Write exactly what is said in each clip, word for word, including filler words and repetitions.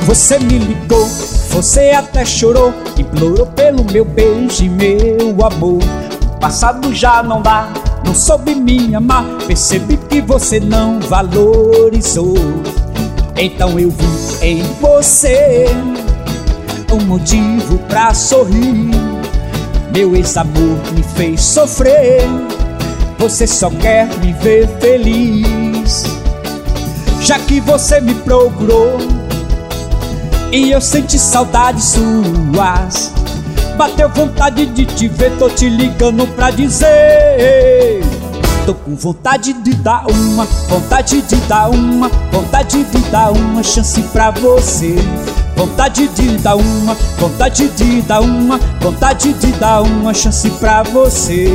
Você me ligou, você até chorou, implorou pelo meu beijo e meu amor. O passado já não dá, não soube me amar, percebi que você não valorizou. Então eu vi em você um motivo pra sorrir. Meu ex-amor me fez sofrer, você só quer me ver feliz. Já que você me procurou e eu senti saudades suas, bateu vontade de te ver, tô te ligando pra dizer: tô com vontade de dar uma, vontade de dar uma, vontade de dar uma chance pra você. Vontade de dar uma, vontade de dar uma, vontade de dar uma chance pra você.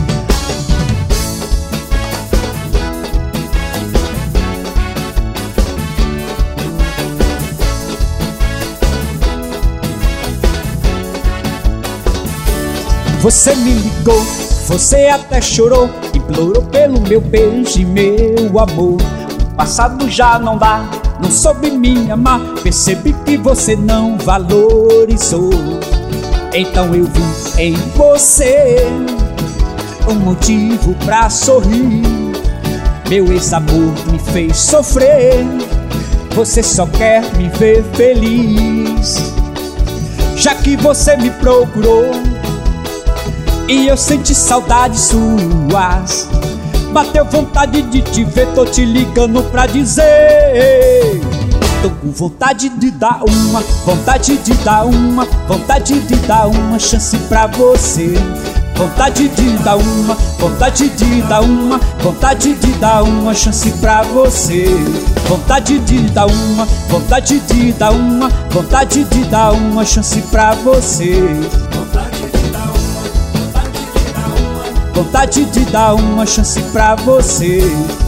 Você me ligou, você até chorou, implorou pelo meu beijo e meu amor. O passado já não dá, não soube me amar, percebi que você não valorizou. Então eu vi em você um motivo pra sorrir. Meu ex-amor me fez sofrer, você só quer me ver feliz. Já que você me procurou e eu senti saudades suas, bateu vontade de te ver, tô te ligando pra dizer: tô com vontade de dar uma, vontade de dar uma, vontade de dar uma chance pra você. Vontade de dar uma, vontade de dar uma, vontade de dar uma chance pra você. Vontade de dar uma, vontade de dar uma, vontade de dar uma chance pra você. Vontade de dar uma chance pra você.